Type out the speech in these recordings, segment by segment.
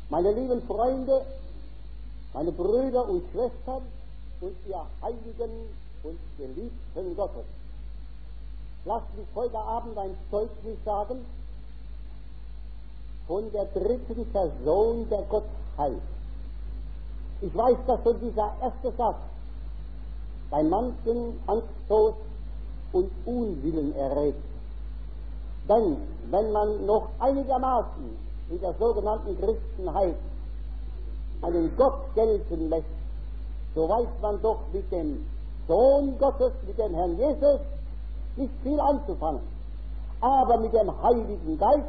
Meine lieben Freunde, meine Brüder und Schwestern und ihr Heiligen und Geliebten Gottes, lasst mich heute Abend ein Zeugnis sagen von der dritten Person der Gottheit. Ich weiß, dass schon dieser erste Satz bei manchen Anstoß und Unwillen erregt. Denn wenn man noch einigermaßen in der sogenannten Christenheit einen Gott gelten lässt, so weiß man doch mit dem Sohn Gottes, mit dem Herrn Jesus, nicht viel anzufangen. Aber mit dem Heiligen Geist,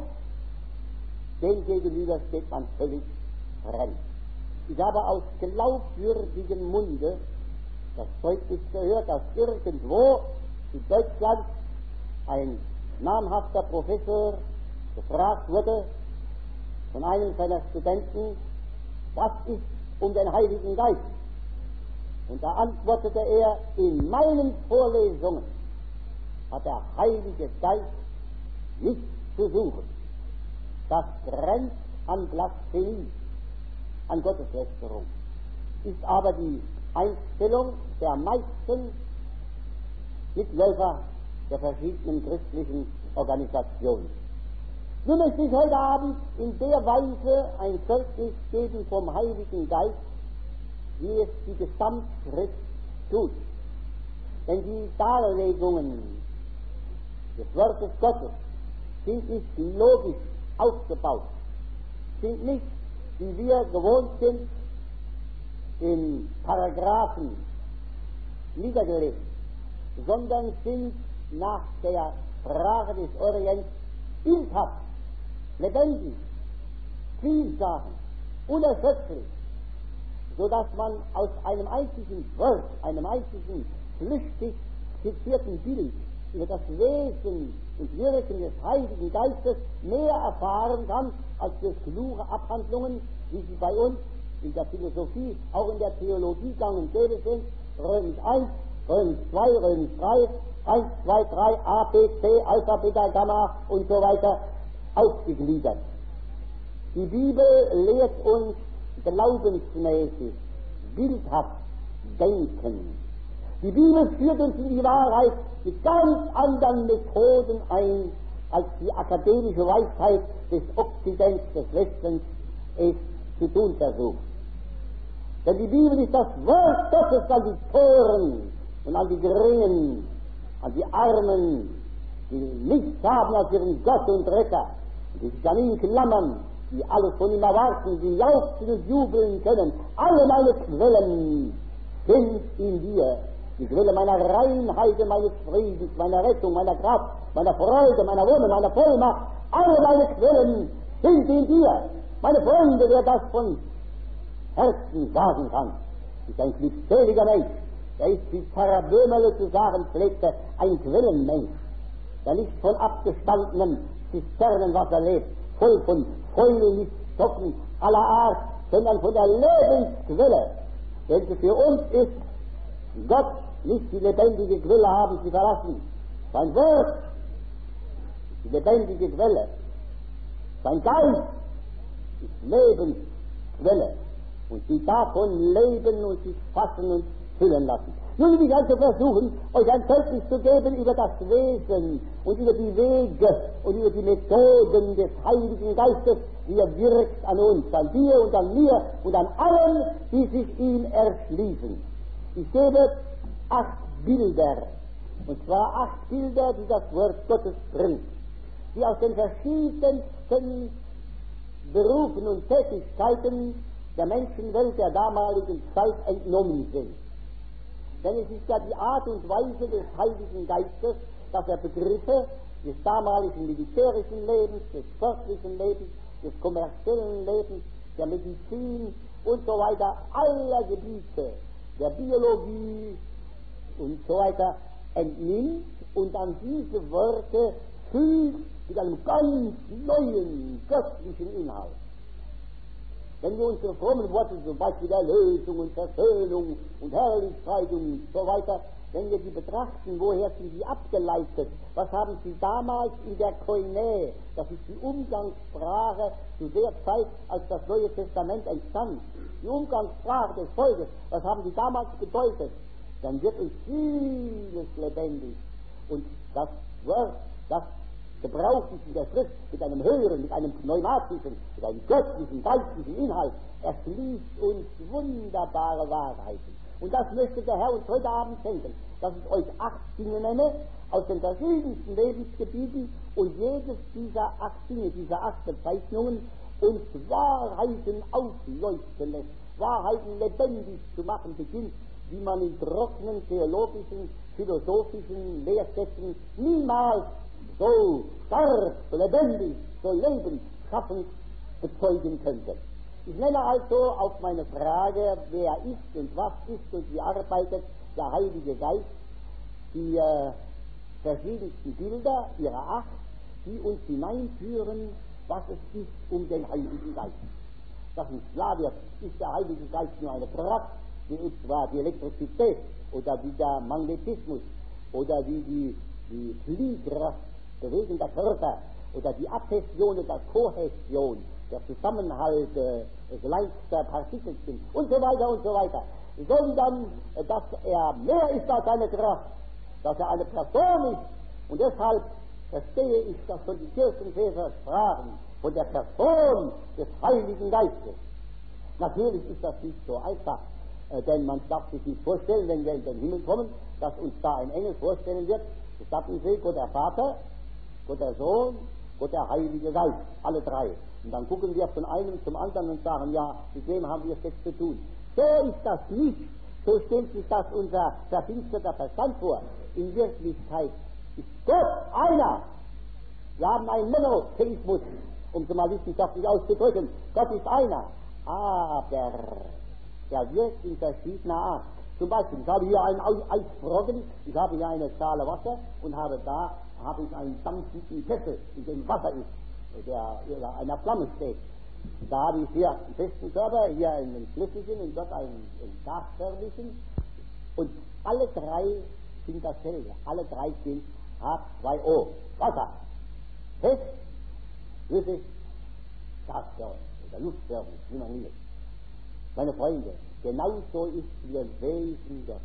dem gegenüber steht man völlig fremd. Ich habe aus glaubwürdigem Munde das Zeugnis gehört, dass irgendwo in Deutschland ein namhafter Professor gefragt wurde von einem seiner Studenten, was ist um den Heiligen Geist? Und da antwortete er, in meinen Vorlesungen hat der Heilige Geist nichts zu suchen. Das grenzt an Blasphemie, an Gotteslästerung, ist aber die Einstellung der meisten Mitläufer der verschiedenen christlichen Organisationen. Nun möchte ich heute Abend in der Weise ein Zeugnis geben vom Heiligen Geist, wie es die Gesamtschrift tut. Denn die Darlegungen des Wortes Gottes sind nicht logisch aufgebaut, sind nicht, wie wir gewohnt sind, in Paragraphen niedergelegt, sondern sind nach der Sprache des Orients bildhaft, lebendig, vielsagend, unerschöpflich, sodass man aus einem einzigen Wort, einem einzigen flüchtig skizzierten Bild über das Wesen und Wirken des Heiligen Geistes mehr erfahren kann, als durch kluge Abhandlungen, wie sie bei uns in der Philosophie, auch in der Theologie gang und gäbe sind, Römisch 1, Römisch 2, Römisch 3, 1, 2, 3, A, B, C, Alpha, Beta, Gamma und so weiter aufgegliedert. Die Bibel lehrt uns glaubensmäßig, bildhaft denken. Die Bibel führt uns in die Wahrheit mit ganz anderen Methoden ein, als die akademische Weisheit des Okzidents, des Westens, es zu tun versucht. Denn die Bibel ist das Wort Gottes an die Toren und an die Geringen, an die Armen, die nichts haben als ihren Gott und Retter, die sich an ihn klammern, die alles von ihm erwarten, die jauchzen und jubeln können. Alle meine Quellen sind in dir. Die Quelle meiner Reinheit, meines Friedens, meiner Rettung, meiner Kraft, meiner Freude, meiner Wonne, meiner Vollmacht. Alle meine Quellen sind in dir. Meine Freunde, wer das von Herzen sagen kann, ist ein glückseliger Mensch. Er ist, wie Pfarrer Böhmerle zu sagen pflegte, ein Quellenmensch, der nicht von abgestandenem Zisternenwasser lebt, voll von Fäulnisstoffen aller Art, sondern von der Lebensquelle, welche für uns ist. Gott nicht die lebendige Quelle haben sie verlassen. Sein Wort ist die lebendige Quelle. Sein Geist ist Lebensquelle. Und sie davon leben und sich fassen und füllen lassen. Nun will ich also versuchen, euch ein Zeugnis zu geben über das Wesen und über die Wege und über die Methoden des Heiligen Geistes, wie er wirkt an uns, an dir und an mir und an allen, die sich ihm erschließen. Ich gebe 8 Bilder, und zwar 8 Bilder, die das Wort Gottes bringt, die aus den verschiedensten Berufen und Tätigkeiten der Menschenwelt der damaligen Zeit entnommen sind. Denn es ist ja die Art und Weise des Heiligen Geistes, dass er Begriffe des damaligen militärischen Lebens, des sportlichen Lebens, des kommerziellen Lebens, der Medizin und so weiter, aller Gebiete, der Biologie und so weiter entnimmt und dann diese Worte füllt mit einem ganz neuen, göttlichen Inhalt. Wenn wir unsere frommen Worte, zum Beispiel Erlösung und Versöhnung und Herrlichkeit und so weiter, wenn wir die betrachten, woher sind sie abgeleitet? Was haben sie damals in der Koine, das ist die Umgangssprache zu der Zeit, als das Neue Testament entstand, die Umgangssprache des Volkes, was haben sie damals bedeutet? Dann wird uns vieles lebendig. Und das Wort, das gebraucht ist in der Schrift mit einem höheren, mit einem pneumatischen, mit einem göttlichen, geistlichen Inhalt, erschließt uns wunderbare Wahrheiten. Und das möchte der Herr uns heute Abend schenken, dass ich euch 8 Dinge nenne, aus den verschiedensten Lebensgebieten, und jedes dieser 8 Dinge, dieser 8 Bezeichnungen, uns Wahrheiten aufleuchten lässt, Wahrheiten lebendig zu machen beginnt, die man in trockenen, theologischen, philosophischen Lehrsätzen niemals so stark, so lebendig, so lebensschaffend bezeugen könnte. Ich nenne also auf meine Frage, wer ist und was ist und wie arbeitet der Heilige Geist, die verschiedensten Bilder ihrer 8, die uns hineinführen, was es ist um den Heiligen Geist. Dass uns klar wird, ist der Heilige Geist nur eine Kraft, wie etwa die Elektrizität oder wie der Magnetismus oder wie die Fliehkraft bewegender Körper oder die Adhäsion oder Kohäsion, der Zusammenhalt kleinster Partikel sind und so weiter und so weiter, sondern dass er mehr ist als eine Kraft, dass er eine Person ist, und deshalb verstehe ich, dass schon die Kirchenväter sprachen von der Person des Heiligen Geistes. Natürlich ist das nicht so einfach, denn man darf sich nicht vorstellen, wenn wir in den Himmel kommen, dass uns da ein Engel vorstellen wird, gestatten Sie, Gott der Vater, Gott der Sohn, Gott der Heilige Geist, alle 3. Und dann gucken wir von einem zum anderen und sagen, ja, mit wem haben wir es jetzt zu tun? So ist das nicht. So stellt sich das unser verfinsterter Verstand vor. In Wirklichkeit ist Gott einer. Wir haben einen Monotheismus, um es mal wissenschaftlich auszudrücken. Gott ist einer. Aber er wirkt in verschiedener Art. Zum Beispiel, ich habe hier einen Eisbrocken, ich habe hier eine Schale Wasser und habe ich einen dampfenden Kessel, in dem Wasser ist, der über einer Flamme steht. Da habe ich hier einen festen Körper, hier einen flüssigen und dort einen gasförmigen, und alle 3 sind dasselbe. Alle 3 sind H2O, Wasser. Fest, flüssig, gasförmig oder luftförmig, wie man will. Meine Freunde, genauso ist ihr Wesen Gottes.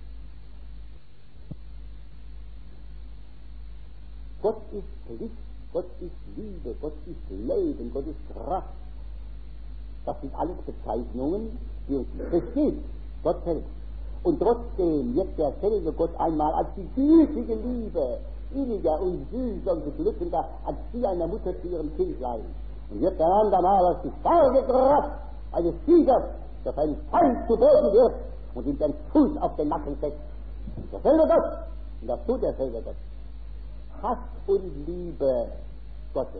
Gott ist Licht, Gott ist Liebe, Gott ist Leben, Gott ist Kraft. Das sind alles Bezeichnungen, die uns verstehen, Gott selbst. Und trotzdem wird derselbe Gott einmal als die gütige Liebe, inniger und süßer und beglückender als die einer Mutter zu ihrem Kindlein. Und wird der andermal als die starke Kraft eines Siegers, der seinen Feind zu Boden wird und ihm den Fuß auf den Nacken setzt. Derselbe Gott, und das tut derselbe Gott. Hass und Liebe Gottes,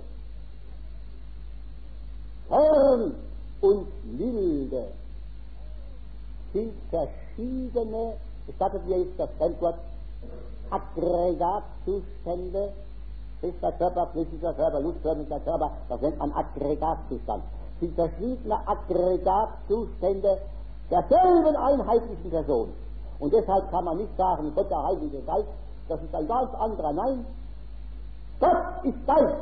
Zorn und Milde sind verschiedene, gestattet mir jetzt das Fremdwort, Aggregatzustände, fester Körper, flüssiger Körper, luftförmiger Körper, das nennt man Aggregatzustand. Sind verschiedene Aggregatzustände derselben einheitlichen Person. Und deshalb kann man nicht sagen, Gott der Heilige Geist, das ist ein ganz anderer. Nein, Gott ist Geist.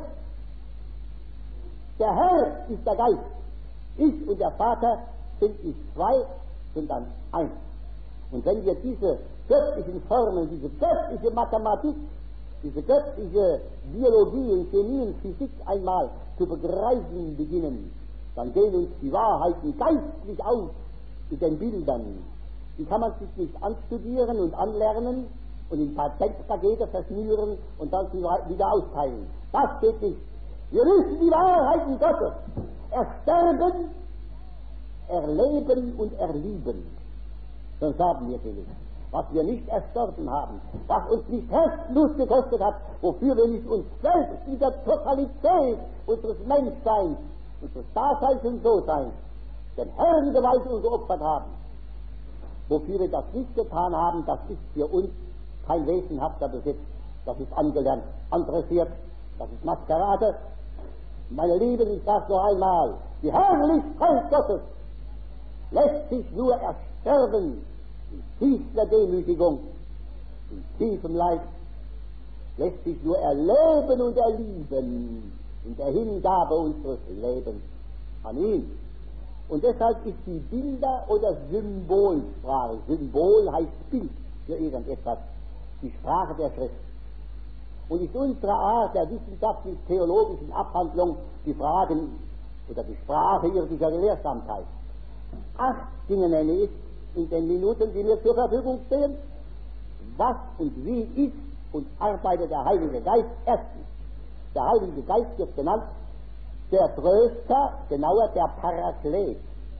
Der Herr ist der Geist. Ich und der Vater sind nicht 2, sondern 1. Und wenn wir diese göttlichen Formeln, diese göttliche Mathematik, diese göttliche Biologie und Chemie und Physik einmal zu begreifen beginnen, dann gehen uns die Wahrheiten geistlich auf mit den Bildern. Die kann man sich nicht anstudieren und anlernen und in Patentpakete verschnüren und dann wieder austeilen. Das geht nicht. Wir müssen die Wahrheiten Gottes ersterben, erleben und erlieben. Sonst haben wir sie nicht. Was wir nicht erstorben haben, was uns nicht Herzblut gekostet hat, wofür wir nicht uns selbst in der Totalität unseres Menschseins, unseres Daseins und So-Seins, den Herrn gewalt und geopfert haben. Wofür wir das nicht getan haben, das ist für uns kein wesenhafter Besitz. Das ist angelernt, andressiert, das ist Maskerade. Meine Lieben, ich sage noch einmal, die Herrlichkeit Gottes lässt sich nur ersterben in tiefster Demütigung in tiefem Leid, lässt sich nur erleben und erlieben in der Hingabe unseres Lebens an ihn. Und deshalb ist die Bilder- oder Symbolsprache, Symbol heißt Bild für irgendetwas, die Sprache der Schrift. Und ist unsere Art der wissenschaftlich-theologischen Abhandlung die Fragen oder die Sprache irdischer Gelehrsamkeit. 8 Dinge nenne ich in den Minuten, die mir zur Verfügung stehen. Was und wie ist und arbeitet der Heilige Geist? Erstens, der Heilige Geist wird genannt der Tröster, genauer der Paraklet.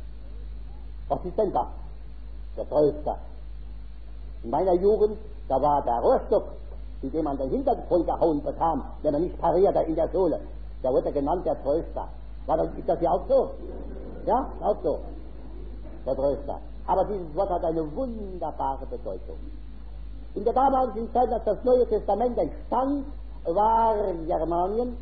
Was ist denn das? Der Tröster. In meiner Jugend, da war der Rohrstock, mit dem man den Hintern vollgehauen bekam, wenn man nicht parierte in der Sohle. Da wurde genannt der Tröster. Ist das ja auch so? Ja, auch so. Der Tröster. Aber dieses Wort hat eine wunderbare Bedeutung. In der damaligen Zeit, als das Neue Testament entstand, war Germanien,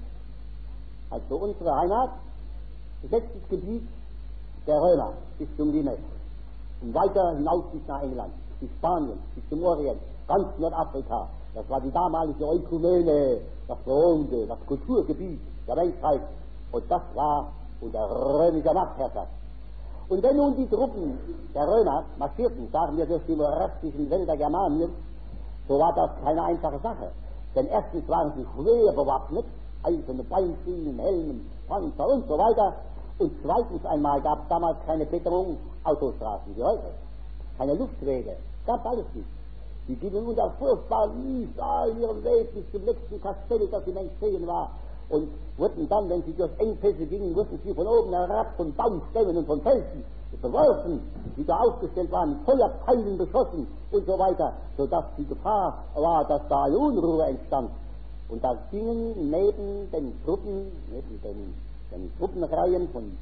also unsere Heimat, besetztes Gebiet der Römer bis zum Limes und weiter hinaus bis nach England, bis Spanien, bis zum Orient, ganz Nordafrika. Das war die damalige Ökumene, das berühmte, das Kulturgebiet der Menschheit, und das war unter römischer Machtherrschaft. Und wenn nun die Truppen der Römer marschierten, sagen wir, durch die morastischen Wälder Germanien, so war das keine einfache Sache. Denn erstens waren sie schwer bewaffnet, eiserne Beinschienen, Helmen, Panzer und so weiter. Und zweitens einmal gab es damals keine Betonautostraßen wie heute, keine Luftwege, gab alles nicht. Die gingen unter furchtbar Mühsal ihren Weg bis zum letzten Kastell, das im Entstehen war. Und wurden dann, wenn sie durch Engpässe gingen, wurden sie von oben herab, von Baumstämmen und von Felsen beworfen, die da aufgestellt waren, mit Feuerpfeilen beschossen und so weiter, sodass die Gefahr war, dass da eine Unruhe entstand. Und da gingen neben den Truppen, neben den Truppenreihen von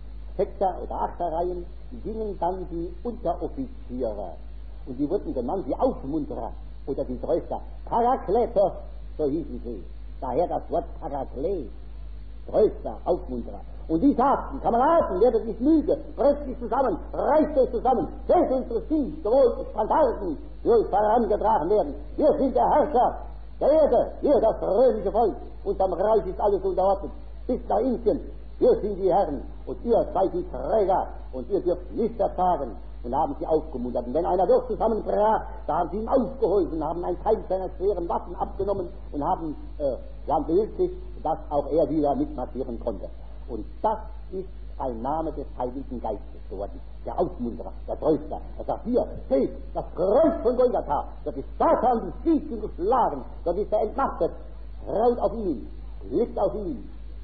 6er- oder 8er-Reihen, gingen dann die Unteroffiziere. Und die wurden genannt die Aufmunterer oder die Tröster. Parakletos, so hießen sie. Daher das Wort Paraklet, Tröster, Aufmunterer. Und die sagten, Kameraden, werdet nicht müde, presst dich zusammen, reißt euch zusammen, seht unsere Sieg, sowohl Standarten, die euch vorangetragen werden. Wir sind der Herrscher der Erde, wir das römische Volk, unterm Reich ist alles unterordnet, bis nach Indien. Wir sind die Herren und ihr seid die Träger und ihr dürft nicht ertragen. Und haben sie aufgemuntert. Und wenn einer doch zusammenbrach, da haben sie ihm ausgeholfen, haben einen Teil seiner schweren Waffen abgenommen und waren behilflich, dass auch er wieder mitmarschieren konnte. Und das ist ein Name des Heiligen Geistes geworden. Der Aufmunterer, der Tröster. Er sagt, hier, seht, das Kreuz von Golgatha, dort ist Satan die Füße geschlagen, dort ist er entmachtet. Traut auf ihn, blickt auf ihn.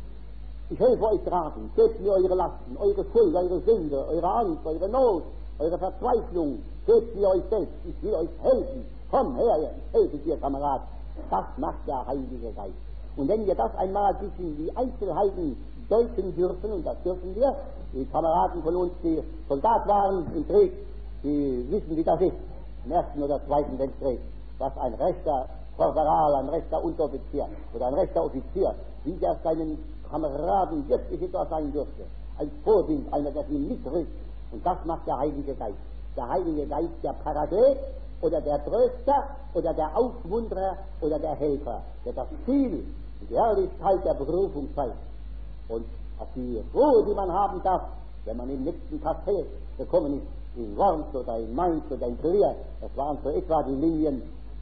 Ich helfe euch tragen, gebt mir eure Lasten, eure Schuld, eure Sünde, eure Angst, eure Not, eure Verzweiflung, gebt mir euch selbst, ich will euch helfen. Komm her, ich helfe dir, Kamerad. Das macht der Heilige Geist. Und wenn wir das einmal bis in die Einzelheiten deuten dürfen, und das dürfen wir, die Kameraden von uns, die Soldat waren im Krieg, die wissen, wie das ist, im Ersten oder Zweiten Weltkrieg, was ein rechter Korporal, ein rechter Unteroffizier oder ein rechter Offizier, wie der seinen Kameraden wirklich etwas sein dürfte. Ein Vorbild, einer, der sie mitrückt. Und das macht der Heilige Geist. Der Heilige Geist, der Paraklet oder der Tröster oder der Aufmunterer oder der Helfer, der das Ziel und die Herrlichkeit der Berufung zeigt. Und auf die Ruhe, die man haben darf, wenn man im nächsten Kastell gekommen ist, in Worms oder in Mainz oder in Trier, das waren so etwa die Linien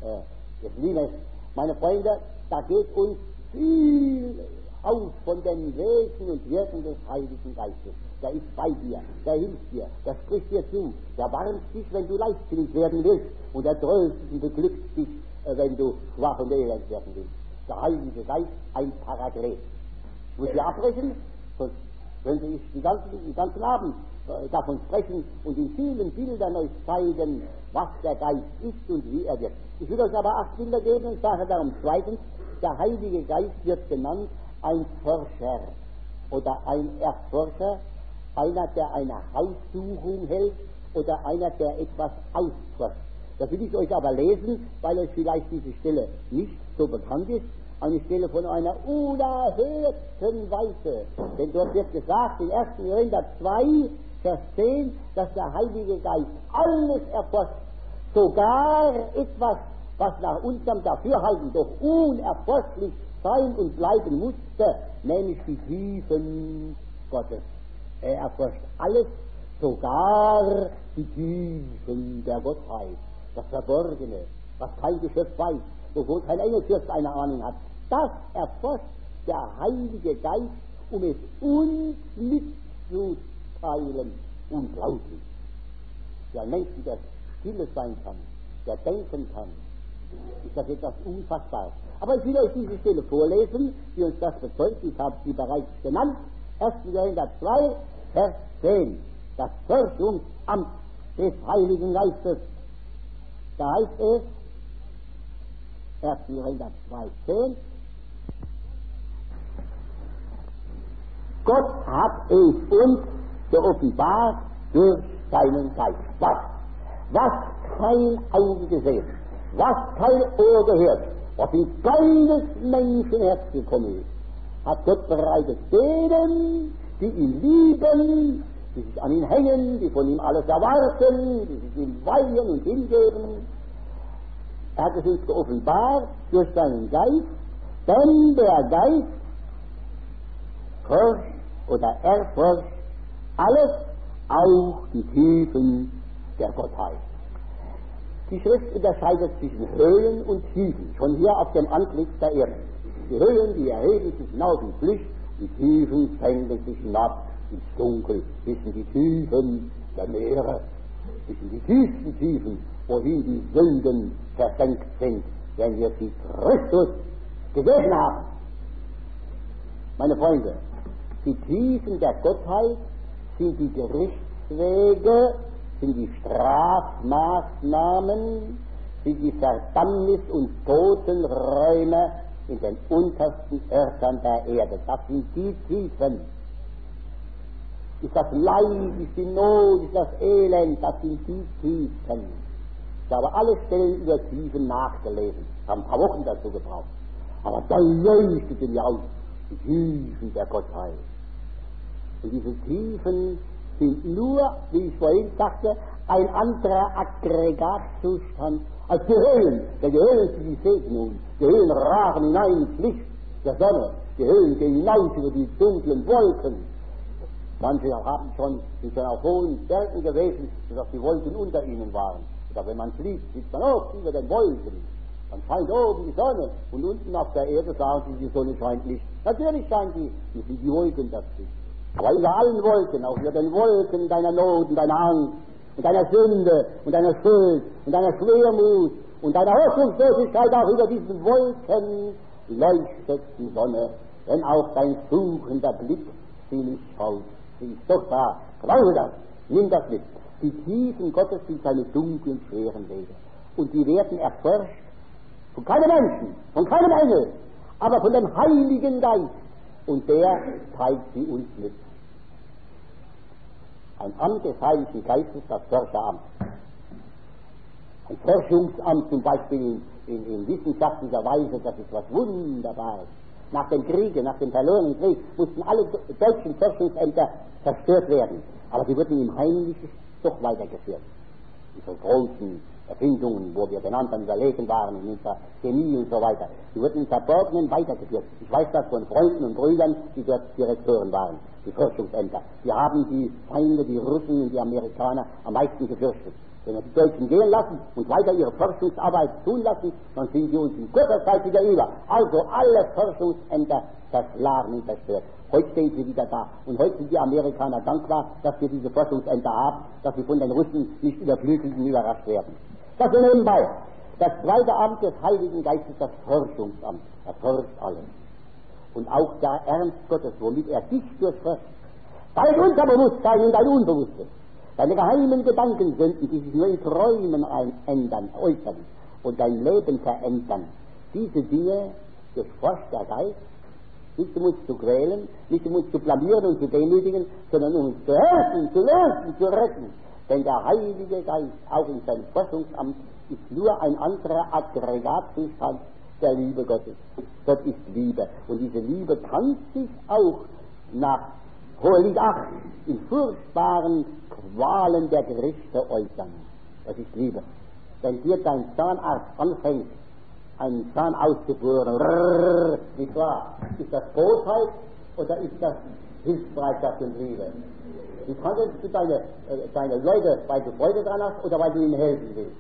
des Limes. Meine Freunde, da geht uns viel aus von den Wesen und Wirken des Heiligen Geistes. Der ist bei dir, der hilft dir, der spricht dir zu, der warnt dich, wenn du leichtsinnig werden willst, und er tröstet und beglückt dich, wenn du schwach und elend werden willst. Der Heilige Geist, ein Paraklet. Ich muss hier abbrechen, sonst könnte ich den ganzen Abend davon sprechen und in vielen Bildern euch zeigen, was der Geist ist und wie er wirkt. Ich will euch aber 8 Bilder geben und sage darum zweitens, der Heilige Geist wird genannt ein Forscher oder ein Erforscher, einer, der eine Haussuchung hält oder einer, der etwas ausforscht. Das will ich euch aber lesen, weil euch vielleicht diese Stelle nicht so bekannt ist, eine Stelle von einer unerhörten Weise. Denn dort wird gesagt, in 1. Korinther 2, Vers 10, dass der Heilige Geist alles erforscht, sogar etwas, was nach unserem Dafürhalten doch unerforschlich sein und bleiben musste, nämlich die Tiefen Gottes. Er erforscht alles, sogar die Tiefen der Gottheit, das Verborgene, was kein Geschöpf weiß, wovon kein Engelfürst eine Ahnung hat. Das erforscht der Heilige Geist, um es uns mitzuteilen. Unglaublich. Für einen Menschen, der stille sein kann, der denken kann, ist das etwas Unfassbares. Aber ich will euch diese Stelle vorlesen, die uns das bezeugt. Ich habe sie bereits genannt. 1. Korinther 2, Vers 10. Das Forschungsamt des Heiligen Geistes. Da heißt es, 1. Korinther 2, 10. Gott hat es uns geoffenbart durch seinen Geist. Was kein Auge gesehen, was kein Ohr gehört, was in keines Menschenherz gekommen ist, hat Gott bereitet denen, die ihn lieben, die sich an ihn hängen, die von ihm alles erwarten, die sich ihm weihen und hingeben. Er hat es uns geoffenbart durch seinen Geist, denn der Geist forscht oder erforscht alles, auch die Tiefen der Gottheit. Die Schrift unterscheidet zwischen Höhen und Tiefen, schon hier auf dem Antlitz der Erde. Die Höhen, die erheben sich hinauf ins Licht, die Tiefen senken sich hinab ins Dunkel, bis in die Tiefen der Meere, bis in die tiefsten Tiefen, wohin die Sünden versenkt sind, wenn wir sie Christus gegeben haben. Meine Freunde, die Tiefen der Gottheit sind die Gerichtswege, sind die Strafmaßnahmen, sind die Verdammnis- und Totenräume in den untersten Örtern der Erde. Das sind die Tiefen. Ist das Leid, ist die Not, ist das Elend, das sind die Tiefen. Ich habe alle Stellen über Tiefen nachgelesen, habe ein paar Wochen dazu gebraucht. Aber da leuchtete mir aus die Tiefen der Gottheit. Und diese Tiefen sind nur, wie ich vorhin sagte, ein anderer Aggregatzustand als die Höhen. Denn die Höhen sind die Segnung. Die Höhen ragen hinein ins Licht der Sonne. Die Höhen gehen hinaus über die dunklen Wolken. Manche sind schon auf hohen Bergen gewesen, sodass die Wolken unter ihnen waren. Oder wenn man fliegt, sitzt man oft über den Wolken. Dann scheint oben die Sonne und unten auf der Erde sagen sie, die Sonne scheint nicht. Natürlich scheint die, das sind die Wolken dazwischen. Aber über allen Wolken, auch über den Wolken deiner Not und deiner Angst und deiner Sünde und deiner Schuld und deiner Schwermut und deiner Hoffnungslosigkeit, auch über diesen Wolken leuchtet die Sonne, wenn auch dein suchender Blick sie nicht schaut. Sie ist doch da. Glaube das. Nimm das mit. Die Tiefen Gottes sind seine dunklen, schweren Wege. Und die werden erforscht von keinem Menschen, von keinem Engel, aber von dem Heiligen Geist. Und der zeigt sie uns mit. Ein Amt des Heiligen Geistes, das Forscheramt. Ein Forschungsamt zum Beispiel in wissenschaftlicher Weise, das ist was Wunderbares. Nach dem Kriege, nach dem verlorenen Krieg, mussten alle deutschen Forschungsämter zerstört werden. Aber sie wurden im Heimlichen doch weitergeführt. Diese großen Erfindungen, wo wir den anderen überlegen waren, in unserer Chemie und so weiter, die wurden im Verborgenen weitergeführt. Ich weiß das von Freunden und Brüdern, die dort Direktoren waren, die Forschungsämter. Die haben die Feinde, die Russen und die Amerikaner am meisten gefürchtet. Wenn wir die Deutschen gehen lassen und weiter ihre Forschungsarbeit tun lassen, dann sind sie uns in kurzer Zeit wieder über. Also alle Forschungsämter zerschlagen und zerstört. Heute stehen sie wieder da. Und heute sind die Amerikaner dankbar, dass wir diese Forschungsämter haben, dass sie von den Russen nicht überflügelt und überrascht werden. Das nur nebenbei. Das zweite Amt des Heiligen Geistes, das Forschungsamt. Er forscht alles. Und auch der Ernst Gottes, womit er dich durchforscht. Dein Unterbewusstsein und dein Unbewusstes. Deine geheimen Gedankensünden, die sich nur in Träumen ändern, äußern und dein Leben verändern. Diese Dinge durchforscht der Geist, nicht um uns zu quälen, nicht um uns zu blamieren und zu demütigen, sondern um uns zu helfen, zu lösen, zu retten. Denn der Heilige Geist, auch in seinem Forschungsamt, ist nur ein anderer Aggregatzustand der Liebe Gottes. Gott ist Liebe. Und diese Liebe kann sich auch nach Hohelied 8 in furchtbaren Qualen der Gerichte äußern. Das ist Liebe. wenn dir dein Zahnarzt anfängt, einen Zahn auszubohren, nicht wahr? Ist das Bosheit oder ist das Hilfsbereitschaft und Liebe? Wie kannst du deine Leute, weil du Freude dran hast oder weil du ihnen helfen willst?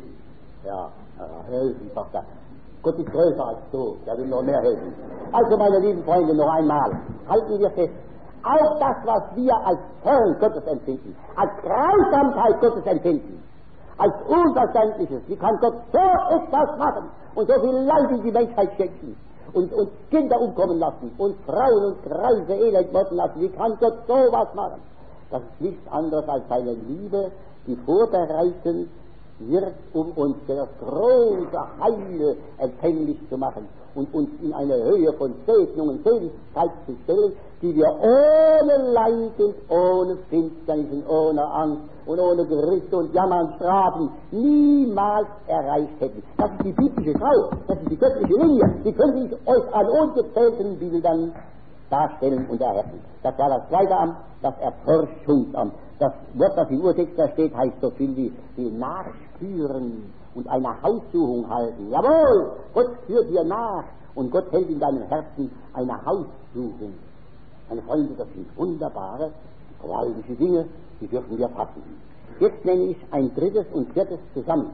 Ja, helfen, sagt er. Gott ist größer als du, der will noch mehr helfen. Also, meine lieben Freunde, noch einmal, halten wir fest, auch das, was wir als Zorn Gottes empfinden, als Grausamkeit Gottes empfinden, als Unverständliches, wie kann Gott so etwas machen und so viel Leid in die Menschheit schenken und Kinder umkommen lassen und Frauen und Kreise elend werden lassen, wie kann Gott sowas machen? Das ist nichts anderes als seine Liebe, die vorbereitend wird, um uns für das große Heil empfänglich zu machen und uns in eine Höhe von Segnung und Seligkeit zu stellen, die wir ohne Leid und ohne Finsternis und ohne Angst und ohne Gerichte und Jammer und Strafen niemals erreicht hätten. Das ist die biblische Schau, das ist die göttliche Linie, die könnte ich euch an ungezählten Bildern darstellen und erhärten. Das war das zweite Amt, das Erforschungsamt. Das Wort, das im Urtext da steht, heißt so viel wie nachspüren und eine Haussuchung halten. Jawohl, Gott führt dir nach und Gott hält in deinem Herzen eine Haussuchung. Meine Freunde, das sind wunderbare, gewaltige Dinge, die dürfen wir fassen. Jetzt nenne ich ein drittes und viertes zusammen.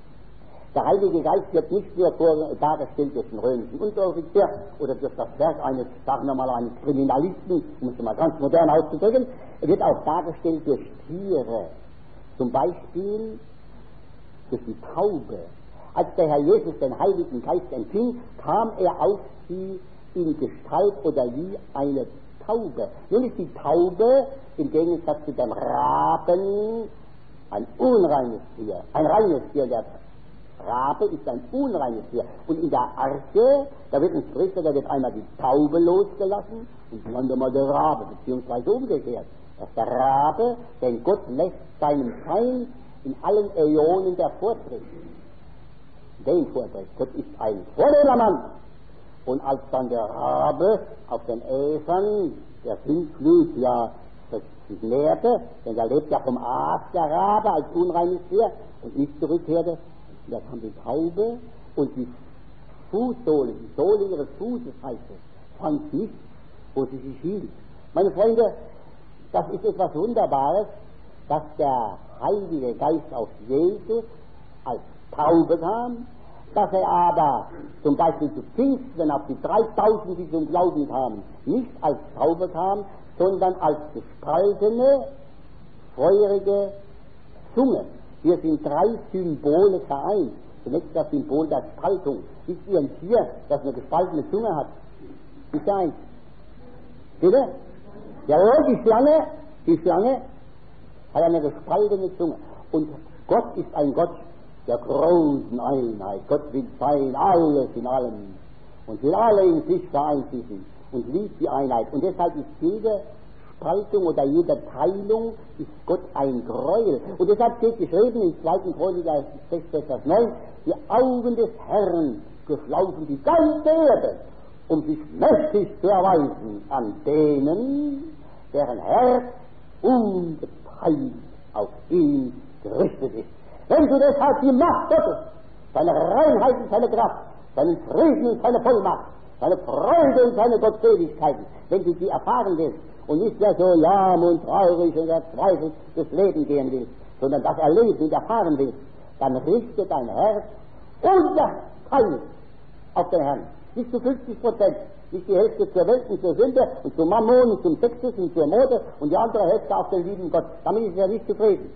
Der Heilige Geist wird nicht nur dargestellt durch den römischen Unteroffizier oder durch das Werk eines, sagen wir mal, eines Kriminalisten, um es mal ganz modern auszudrücken, er wird auch dargestellt durch Tiere, zum Beispiel durch die Taube. Als der Herr Jesus den Heiligen Geist empfing, kam er auf sie in Gestalt oder wie eine Taube. Nun ist die Taube im Gegensatz zu dem Raben ein unreines Tier, ein reines Tier. Der Rabe ist ein unreines Tier. Und in der Arche, da wird ein Priester, da wird einmal die Taube losgelassen und dann andermal der Rabe, beziehungsweise umgekehrt. Dass der Rabe, denn Gott lässt seinen Feind in allen Äonen der Vortritt. Den Vortritt. Gott ist ein vornehmer Mann. Und als dann der Rabe auf den Äsern der Sintflut ja sich näherte, denn da lebt ja vom Aas der Rabe als unreines Tier und nicht zurückkehrte, da kam die Taube und die Fußsohle, die Sohle ihres Fußes, heißt es, fand nicht, wo sie sich hielt. Meine Freunde, das ist etwas Wunderbares, dass der Heilige Geist auf Jesus als Taube kam, dass er aber zum Beispiel zu Pfingsten auf die 3000, die zum Glauben kamen, nicht als Taube kam, sondern als gespaltene, feurige Zunge. Hier sind drei Symbole vereint. Zunächst das Symbol der Spaltung. Ist wie ein Tier, das eine gespaltene Zunge hat. Ist eins. Bitte? Jawohl, die Schlange hat eine gespaltene Zunge. Und Gott ist ein Gott der großen Einheit. Gott will sein, alles in allem. Und will alle in sich vereint wissen. Und liebt die Einheit. Und deshalb ist jede Spaltung oder jede Teilung ist Gott ein Gräuel. Und deshalb steht geschrieben in 2. Chroniker 16, Vers 9, die Augen des Herrn durchlaufen die ganze Erde, um sich mächtig zu erweisen an denen, deren Herz ungeteilt auf ihn gerichtet ist. Wenn du deshalb die Macht Gottes, seine Reinheit und seine Kraft, seinen Frieden und seine Vollmacht, seine Freude und seine Gottseligkeiten, wenn du die erfahren willst, und nicht mehr so lahm und traurig und verzweifelt durchs Leben gehen willst, sondern das erleben und erfahren willst, dann richte dein Herz unterteilt auf den Herrn. Nicht zu 50%, nicht die Hälfte zur Welt und zur Sünde und zum Mammon und zum Sexus und zur Mode und die andere Hälfte auf den lieben Gott. Damit ist er nicht zufrieden.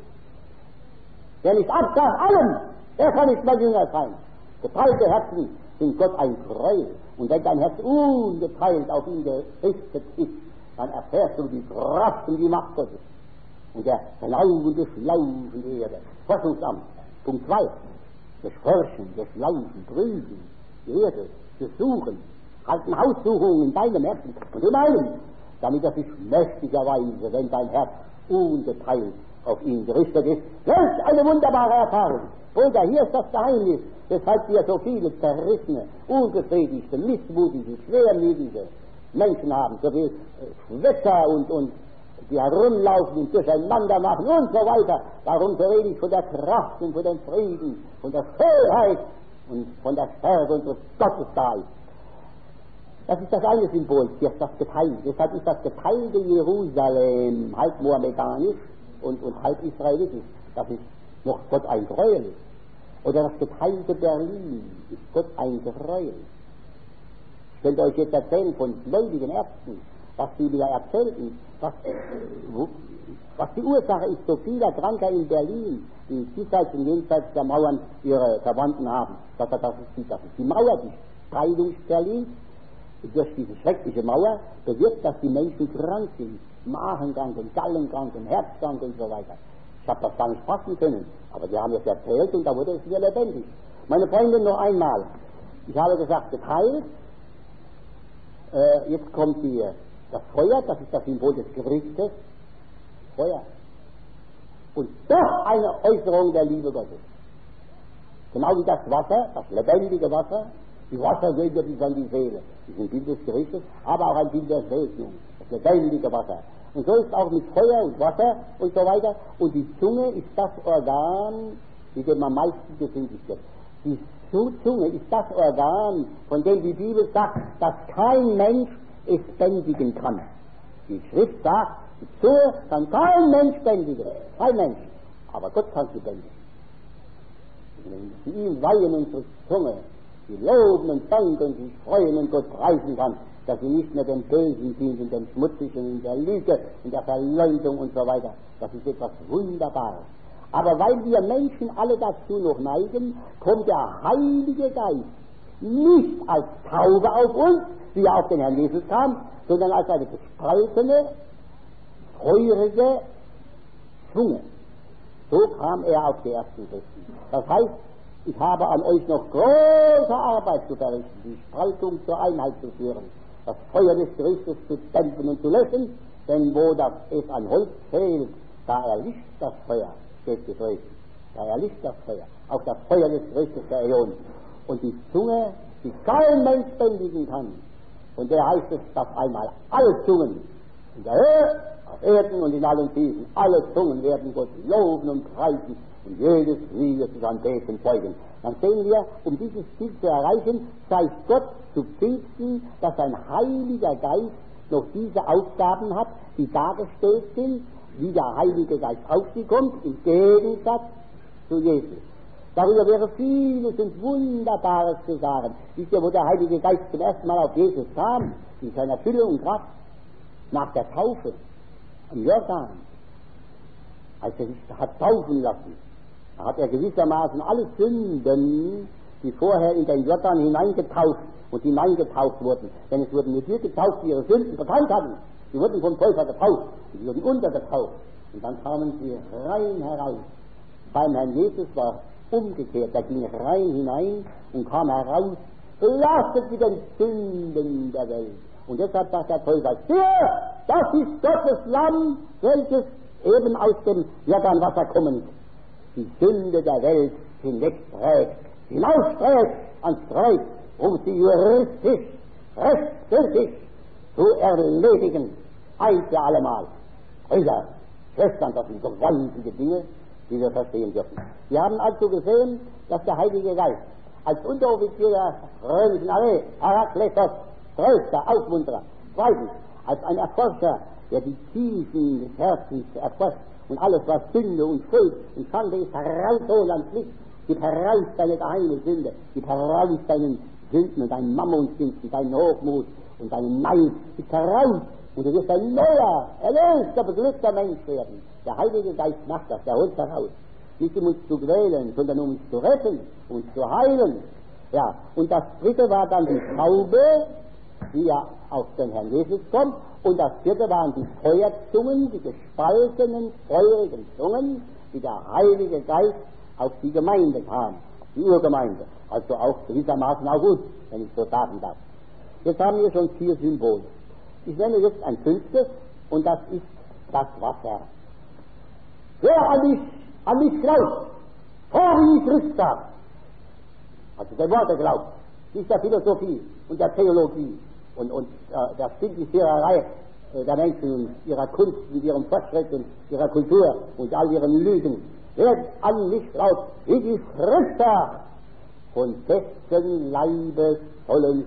Wer nicht absagt allem, der kann nicht mehr Jünger sein. Geteilte Herzen sind Gott ein Gräuel. Und wenn dein Herz ungeteilt auf ihn gerichtet ist, dann erfährst du die Kraft und die Macht Gottes. Und der Glauben durchlaufen die Erde. Forschungsamt. Punkt 2. Das Forschen, das Laufen, Prüfen, die Erde, das Suchen, halten Haussuchungen in deinem Herzen und in meinem, damit er sich mächtigerweise, wenn dein Herz ungeteilt auf ihn gerichtet ist. Welch eine wunderbare Erfahrung. Bruder, hier ist das Geheimnis, weshalb wir so viele zerrissene, unbefriedigte, missmutige, schwermütige Menschen haben, so viel Schwätzer und die herumlaufen und durcheinander machen und so weiter. Darum so rede ich von der Kraft und von dem Frieden, von der Freiheit und von der Stärke unseres Gottes da ist. Das ist das eine Symbol, das Geteilte. Deshalb ist das geteilte Jerusalem halb mohammedanisch und halb israelitisch. Das ist noch Gott ein Gräuel. Oder das geteilte Berlin ist Gott ein Gräuel. Ich könnte euch jetzt erzählen von gläubigen Ärzten, was die mir erzählten, was die Ursache ist so vieler Kranker in Berlin, die diesseits und jenseits der Mauern ihre Verwandten haben. Das ist die Mauer, die Streitung Berlins. Durch diese schreckliche Mauer bewirkt, dass die Menschen krank sind. Magenkrank und Gallenkrank und Herzkrank und so weiter. Ich habe das gar nicht fassen können, aber die haben es erzählt und da wurde es wieder lebendig. Meine Freundin, noch einmal. Ich habe gesagt, geteilt. Jetzt kommt das Feuer, das ist das Symbol des Gerichtes. Feuer. Und doch eine Äußerung der Liebe Gottes. Genau wie das Wasser, das lebendige Wasser. Die Wasser sehen ja bis an die Seele. Das ist ein Bild des Gerichtes, aber auch ein Bild der Segnung. Das lebendige Wasser. Und so ist auch mit Feuer und Wasser und so weiter. Und die Zunge ist das Organ, mit dem am meisten gesündigt wird. Die Zunge ist das Organ, von dem die Bibel sagt, dass kein Mensch es bändigen kann. Die Schrift sagt, die Zunge kann kein Mensch bändigen. Kein Mensch. Aber Gott kann sie bändigen. Wenn sie ihm weihen unsere Zunge, sie loben und danken und sich freuen und Gott preisen kann, dass sie nicht mehr dem Bösen dient und dem Schmutzigen, in der Lüge, in der Verleumdung und so weiter. Das ist etwas Wunderbares. Aber weil wir Menschen alle dazu noch neigen, kommt der Heilige Geist nicht als Taube auf uns, wie er auf den Herrn Jesus kam, sondern als eine gespaltene, feurige Zunge. So kam er auf die ersten Christen. Das heißt, ich habe an euch noch große Arbeit zu verrichten, die Spaltung zur Einheit zu führen, das Feuer des Gerichtes zu dämpfen und zu löschen, denn wo es an Holz fehlt, da erlischt das Feuer, steht geschrieben. Da erlischt das Feuer, auch das Feuer des Gerichtes der Äonen. Und die Zunge, die kein Mensch bändigen kann, und der heißt es, dass einmal alle Zungen in der Höhe, auf Erden und in allen Tiefen, alle Zungen werden Gott loben und preisen und jedes Knie wird sich anbeten beugen. Dann sehen wir, um dieses Ziel zu erreichen, zeigt Gott zu Pfingsten, dass ein Heiliger Geist noch diese Aufgaben hat, die dargestellt sind, wie der Heilige Geist auf sie kommt, im Gegensatz zu Jesus. Darüber wäre vieles und Wunderbares zu sagen. Wisst ihr, wo der Heilige Geist zum ersten Mal auf Jesus kam, in seiner Fülle und Kraft, nach der Taufe am Jordan, als er sich hat taufen lassen, da hat er gewissermaßen alle Sünden, die vorher in den Jordan hineingetauft wurden, denn es wurden nur die getauft, die ihre Sünden bekannt hatten. Sie wurden vom Täufer getauft, sie wurden untergetaucht und dann kamen sie rein heraus. Beim Herrn Jesus war umgekehrt, er ging rein hinein und kam heraus, belastet mit den Sünden der Welt. Und deshalb sagt der Täufer, hier, das ist Gottes Lamm, welches eben aus dem Jordanwasser kommen ist, die Sünde der Welt hinwegträgt, hinausträgt ans Kreuz, um sie juristisch, rechtsgültig zu erledigen, ein für allemal. Brüder, Schwestern, das sind so gewaltige Dinge, die wir verstehen dürfen. Wir haben also gesehen, dass der Heilige Geist als Unteroffizier der römischen Armee, Parakletos, größter Aufmunterer, zweitens als ein Erforscher, der die Tiefen des Herzens erforscht und alles, was Sünde und Schuld und Schande ist, herausholt ans Licht, gib heraus deine geheime Sünde, gib heraus deinen Sünden und deinen Mammonsdienst und deinen Hochmut und deinen Neid, gib heraus und du wirst ein neuer, erlöster, beglückter Mensch werden. Der Heilige Geist macht das, der holt heraus. Nicht um uns zu quälen, sondern um uns zu retten, uns zu heilen. Ja, und das dritte war dann die Taube, die ja auf den Herrn Jesus kommt, und das vierte waren die Feuerzungen, die gespaltenen, feurigen Zungen, die der Heilige Geist auf die Gemeinde kam, auf die Urgemeinde, also auch gewissermaßen auch uns, wenn ich so sagen darf. Jetzt haben wir schon 4 Symbole. Ich nenne jetzt ein 5. und das ist das Wasser. Wer an mich glaubt, so wie die Schrift sagt, also der Worte glaubt, nicht der Philosophie und der Theologie und der Stillisiererei der Menschen und ihrer Kunst und ihrem Fortschritt und ihrer Kultur und all ihren Lügen, wird an mich laut, wie die Schrift sagt, von dessen Leibes sollen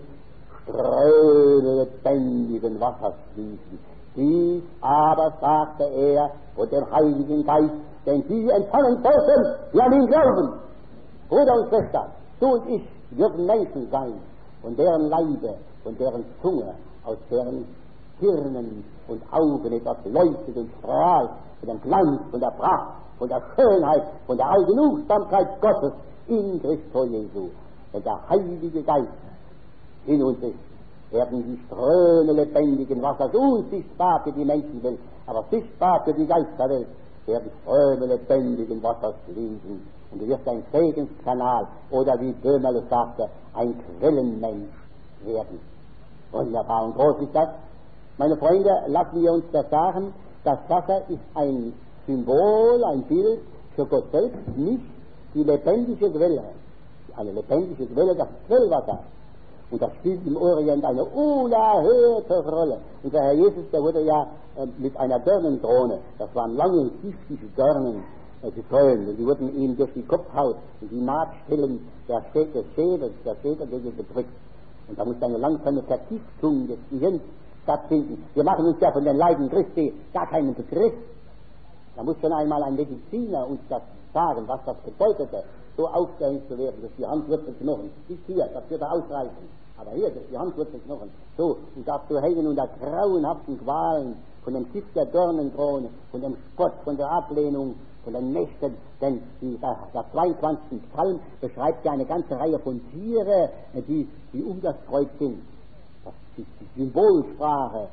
Ströme lebendigen Wassers fließen. Dies aber sagte er von dem Heiligen Geist, den sie empfangen sollten, die an ihn glauben. Bruder und Schwester, du und ich dürfen Menschen sein, von deren Leibe, von deren Zunge, aus deren Hirnen und Augen etwas leuchtet und strahlt, von dem Glanz, von der Pracht, von der Schönheit, von der Allgenugsamkeit Gottes in Christus Jesu. Wenn der Heilige Geist in uns ist, werden die Ströme lebendigen Wassers unsichtbar für die Menschenwelt, aber sichtbar für die Geisterwelt, werden Ströme lebendigen Wassers fließen. Und du wirst ein Segenskanal oder wie Böhmerle sagte, ein Quellenmensch werden. Wunderbar und groß ist das. Meine Freunde, lassen wir uns das sagen, das Wasser ist ein Symbol, ein Bild für Gott selbst, nicht die lebendige Quelle. Eine lebendige Quelle, das Quellwasser. Und das spielt im Orient eine unerhörte Rolle. Unser Herr Jesus, der wurde ja mit einer Dornenkrone, das waren lange, giftige Dornen, gekrönt. Und die wurden ihm durch die Kopfhaut und die Nahtstellen der Schädel gegen gedrückt. Und da muss eine langsame Vergiftung des Gehirns stattfinden. Wir machen uns ja von den Leiden Christi gar keinen Begriff. Da muss schon einmal ein Mediziner uns das sagen, was das bedeutete, so aufgehängt zu werden durch die Handwurzelknochen. Nicht hier, das wird ausreichen, aber hier durch die Handwurzelknochen. So, und da zu hängen unter grauenhaften Qualen, von dem Gift der Dornenkrone, von dem Spott, von der Ablehnung, von den Nächten, denn der 22. Psalm beschreibt ja eine ganze Reihe von Tiere, die um das Kreuz sind. Das ist die Symbolsprache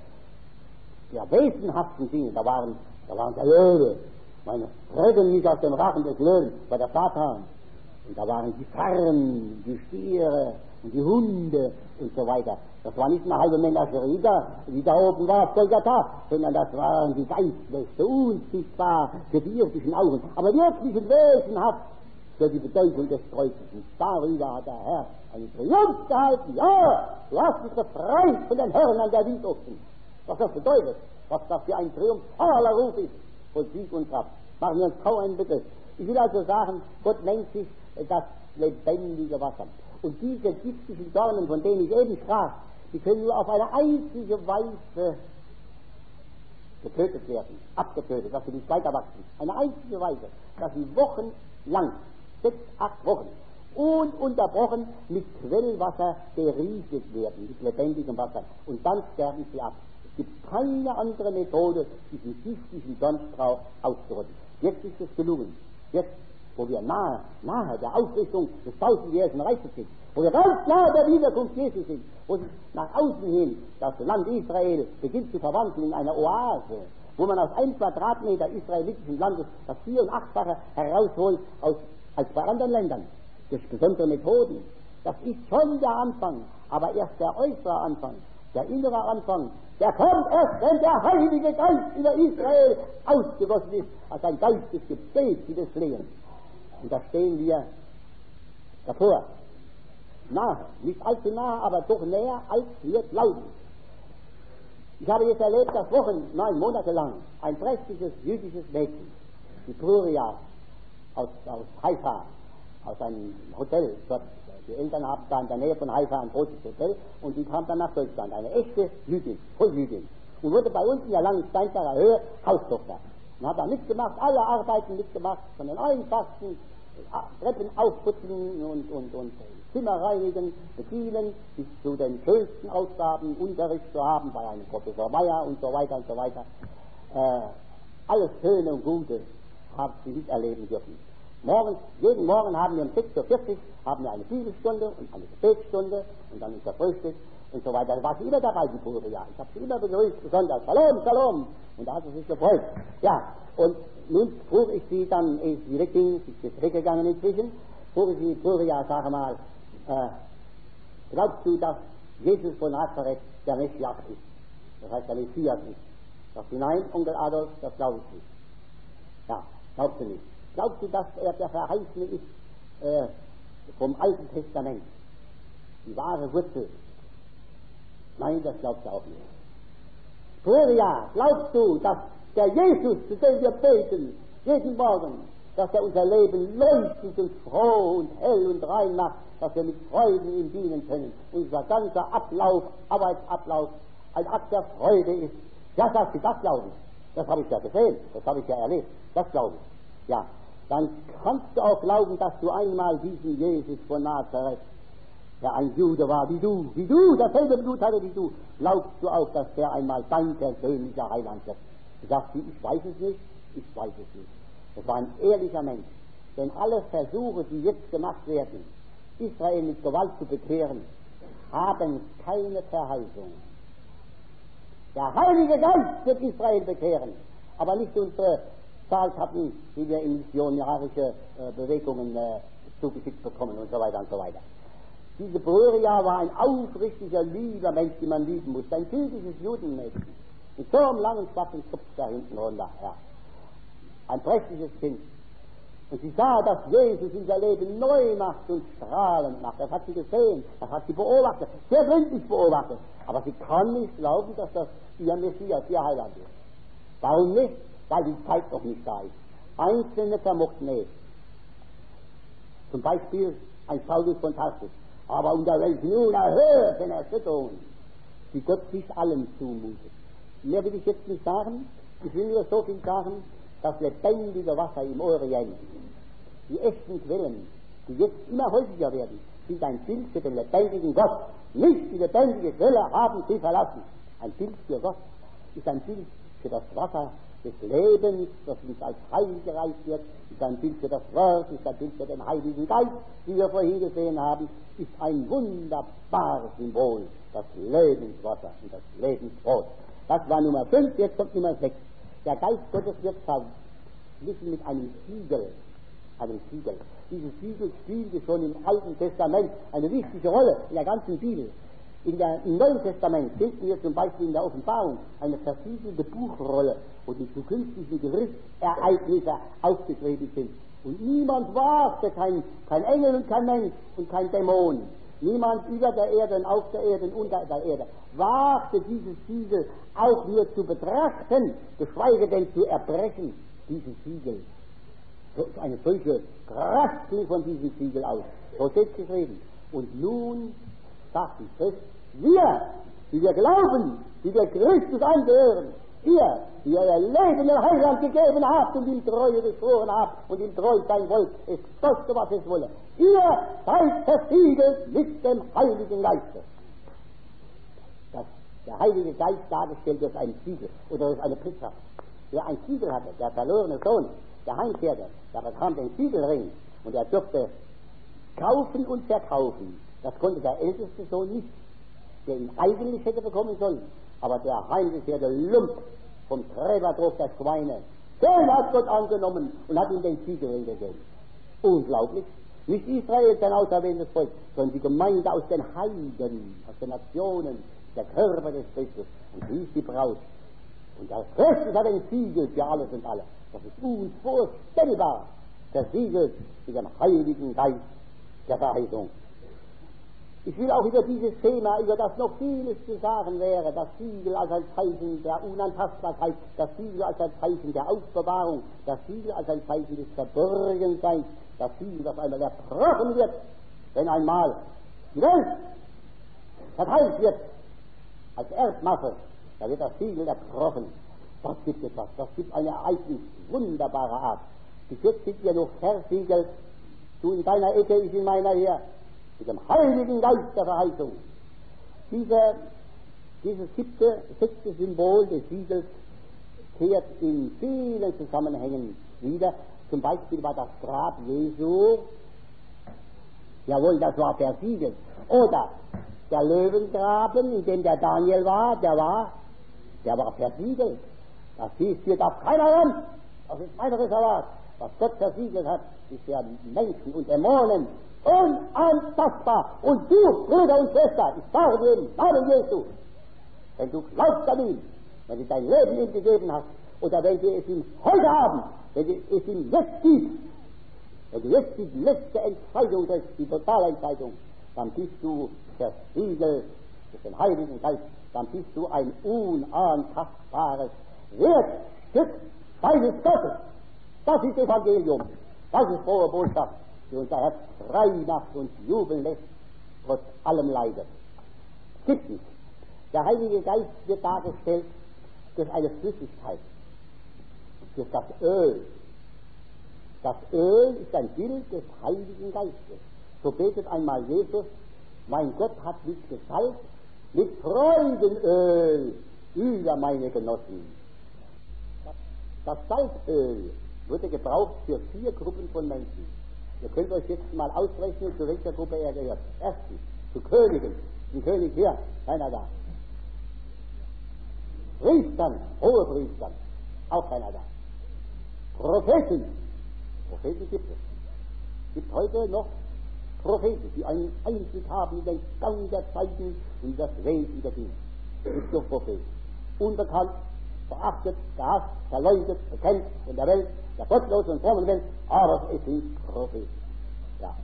der wesenhaften Dinge. Da waren der Löwe, meine, retten mich aus dem Rachen des Löwen, bei der Satan. Und da waren die Farren, die Stiere und die Hunde und so weiter. Das war nicht eine halbe Menagerie da, die da oben war auf Golgatha, sondern das waren die Geistwächter, unsichtbar für die irdischen Augen, aber wirklich und wesenhaft für die Bedeutung des Kreuzes. Und darüber hat der Herr einen Triumph gehalten. Ja, du hast dich befreit von den Herren an der Windochsen. Was das bedeutet, was das für ein triumphaler Ruf ist, von Sieg und Kraft. Machen wir uns kaum einen Begriff. Ich will also sagen, Gott nennt sich das lebendige Wasser. Und diese giftigen Dornen, von denen ich eben sprach, die können nur auf eine einzige Weise getötet werden, abgetötet, dass sie nicht weiter wachsen. Eine einzige Weise, dass sie wochenlang, 6, 8 Wochen, ununterbrochen mit Quellwasser berieselt werden, mit lebendigem Wasser. Und dann sterben sie ab. Es gibt keine andere Methode, diesen giftigen Dornstrauch auszurotten. Jetzt ist es gelungen. Jetzt, wo wir nahe der Ausrichtung des 1000-jährigen Reiches sind, wo wir ganz nahe der Wiederkunft Jesu sind, wo sich nach außen hin das Land Israel beginnt zu verwandeln in eine Oase, wo man aus 1 Quadratmeter israelitischen Landes das 4- und 8-fache herausholt als bei anderen Ländern, durch besondere Methoden. Das ist schon der Anfang, aber erst der äußere Anfang, der innere Anfang, der kommt erst, wenn der Heilige Geist über Israel ausgegossen ist, als ein Geistesgebet wie des Flehens. Und da stehen wir davor, nahe, nicht allzu nahe, aber doch näher, als wir glauben. Ich habe jetzt erlebt, dass 9 Monate lang ein prächtiges jüdisches Mädchen, die Pluria aus Haifa, aus einem Hotel dort. Die Eltern haben da in der Nähe von Haifa ein großes Hotel und die kam dann nach Deutschland, eine echte Jüdin, Volljüdin, und wurde bei uns in der langen Steinbacher Höhe Haustochter. Und hat da mitgemacht, alle Arbeiten mitgemacht, von den einfachsten Treppen aufputzen und Zimmer reinigen, bedienen, bis zu den schönsten Aufgaben, Unterricht zu haben bei einem Professor Meyer und so weiter und so weiter. Alles Schöne und Gute haben sie miterleben dürfen. Jeden Morgen haben wir um 6:40 Uhr haben wir eine Bibelstunde und eine Gebetsstunde und dann ist der Frühstück und so weiter. Da war sie immer dabei, die Pluria. Ich habe sie immer begrüßt, besonders Shalom, Shalom. Und da hat sie sich gefreut. Ja, und nun frug ich sie dann, ehe sie wegging, sie ist weggegangen inzwischen, frug ich sie, Pluria, sage mal, glaubst du, dass Jesus von Nazareth der Messias ist? Das heißt, der Messias ist. Sagt sie, nein, Onkel Adolf, das glaube ich nicht. Ja, glaubst du nicht. Glaubst du, dass er der Verheißene ist vom Alten Testament? Die wahre Wurzel? Nein, das glaubst du auch nicht. Gloria, glaubst du, dass der Jesus, zu dem wir beten, jeden Morgen, dass er unser Leben leuchtend und froh und hell und rein macht, dass wir mit Freuden ihm dienen können. Unser ganzer Ablauf, Arbeitsablauf, ein Akt der Freude ist. Ja, sagst du, das glaube ich. Das habe ich ja gesehen, das habe ich ja erlebt. Das glaube ich. Ja, dann kannst du auch glauben, dass du einmal diesen Jesus von Nazareth, der ein Jude war wie du, dasselbe Blut hatte wie du, glaubst du auch, dass der einmal dein persönlicher Heiland wird? Du sagst, ich weiß es nicht. Das war ein ehrlicher Mensch. Denn alle Versuche, die jetzt gemacht werden, Israel mit Gewalt zu bekehren, haben keine Verheißung. Der Heilige Geist wird Israel bekehren, aber nicht unsere Zahlkappen, die wir in missionarische Bewegungen zugeschickt bekommen und so weiter und so weiter. Diese Gloria war ein aufrichtiger, lieber Mensch, den man lieben muss. Ein kindliches Judenmädchen, mit so einem langen, schwachen Kopf da hinten runter. Ja. Ein prächtiges Kind. Und sie sah, dass Jesus unser Leben neu macht und strahlend macht. Das hat sie gesehen, das hat sie beobachtet, sehr gründlich beobachtet. Aber sie kann nicht glauben, dass das ihr Messias, ihr Heiland ist. Warum nicht? Weil die Zeit noch nicht da ist. Einzelne vermochten es. Zum Beispiel ein Paulus von Tarsus. Aber unter welchen unerhörten Erschütterungen, die Gott sich allen zumutet. Mehr will ich jetzt nicht sagen. Ich will nur so viel sagen, das lebendige Wasser im Orient, die echten Quellen, die jetzt immer häufiger werden, sind ein Bild für den lebendigen Gott. Nicht die lebendige Quelle haben sie verlassen. Ein Bild für Gott ist ein Bild für das Wasser des Lebens, das uns als Heil gereicht wird, ist ein Bild für das Wort, ist ein Bild für den Heiligen Geist, wie wir vorhin gesehen haben, ist ein wunderbares Symbol, das Lebenswasser und das Lebensbrot. Das war Nummer 5, jetzt kommt Nummer 6. Der Geist Gottes wird verglichen mit einem Siegel. Dieses Siegel spielte schon im Alten Testament eine wichtige Rolle in der ganzen Bibel. Im Neuen Testament finden wir zum Beispiel in der Offenbarung eine versiegelte Buchrolle, wo die zukünftigen Gerichtsereignisse aufgeschrieben sind. Und niemand wagte, kein Engel und kein Mensch und kein Dämon, niemand über der Erde und auf der Erde und unter der Erde, wagte dieses Siegel auch nur zu betrachten, geschweige denn zu erbrechen, dieses Siegel. So eine solche Kraft ging von diesem Siegel aus. So steht geschrieben. Und nun sagt die Schrift, wir, die wir glauben, die wir Christus angehören, ihr, die euer Leben im Heiland gegeben habt und ihm Treue geschworen habt und ihm treu sein wollt, es koste, was es wolle. Ihr seid versiegelt mit dem Heiligen Geiste. Der Heilige Geist dargestellt durch ein Siegel oder durch eine Pritze. Wer ein Siegel hatte, der verlorene Sohn, der Heimkehrte, der bekam den Siegelring und er durfte kaufen und verkaufen. Das konnte der älteste Sohn nicht, der ihn eigentlich hätte bekommen sollen. Aber der heimgekehrte Lump vom Trägerdruck der Schweine, den hat Gott angenommen und hat ihm den Siegelring gegeben. Unglaublich. Nicht Israel, sein auserwähltes Volk, sondern die Gemeinde aus den Heiden, aus den Nationen, der Körper des Christus. Und sie ist die Braut. Und der Christus hat ein Siegel für alles und alle. Das ist unvorstellbar. Versiegelt mit dem Heiligen Geist der Verheißung. Ich will auch über dieses Thema, über das noch vieles zu sagen wäre, das Siegel als ein Zeichen der Unantastbarkeit, das Siegel als ein Zeichen der Aufbewahrung, das Siegel als ein Zeichen des Verborgenseins, das Siegel, das einmal erbrochen wird, wenn einmal die Welt verteilt wird als Erdmasse, da wird das Siegel erbrochen. Das gibt etwas, das gibt ein Ereignis wunderbarer Art. Die 40 hier noch versiegelt, du in deiner Ecke, ich in meiner hier, mit dem Heiligen Geist der Verheißung. Dieses sechste Symbol des Siegels kehrt in vielen Zusammenhängen wieder. Zum Beispiel war das Grab Jesu, jawohl, das war versiegelt. Oder der Löwengraben, in dem der Daniel war, der war versiegelt. Das hieß, hier darf keiner ran. Das ist mein Reservat. Was Gott versiegelt hat, ist für Menschen und Dämonen unantastbar. Und du, Bruder und Schwester, ich sage dir im Namen Jesu, wenn du glaubst an ihn, wenn du dein Leben ihm gegeben hast, oder wenn du es ihm heute Abend, wenn du es ihm jetzt gibst, wenn du jetzt die letzte Entscheidung triffst, die Totalentscheidung, dann bist du versiegelt durch den Heiligen Geist dann bist du ein unantastbares Wertstück deines Gottes. Das ist Evangelium. Das ist frohe Botschaft, die unser Herz frei macht und jubeln lässt, trotz allem Leiden. Siebtens, der Heilige Geist wird dargestellt durch eine Flüssigkeit, durch das Öl. Das Öl ist ein Bild des Heiligen Geistes. So betet einmal Jesus: Mein Gott hat mich gesalbt mit Freudenöl über meine Genossen. Das Salzöl wurde gebraucht für 4 Gruppen von Menschen. Ihr könnt euch jetzt mal ausrechnen, zu welcher Gruppe er gehört. Erstens, zu Königen. Ein König hier, keiner da. Priestern, hohe Priestern, auch keiner da. Propheten gibt es. Es gibt heute noch Propheten, die einen Einblick haben in den Gang der Zeiten und das Wesen der Dinge. Es gibt noch Propheten. Unbekannt, verachtet, gehasst, verleugnet, bekämpft von der Welt, der gottlosen und frommen Welt, aber es sind Propheten. Ja.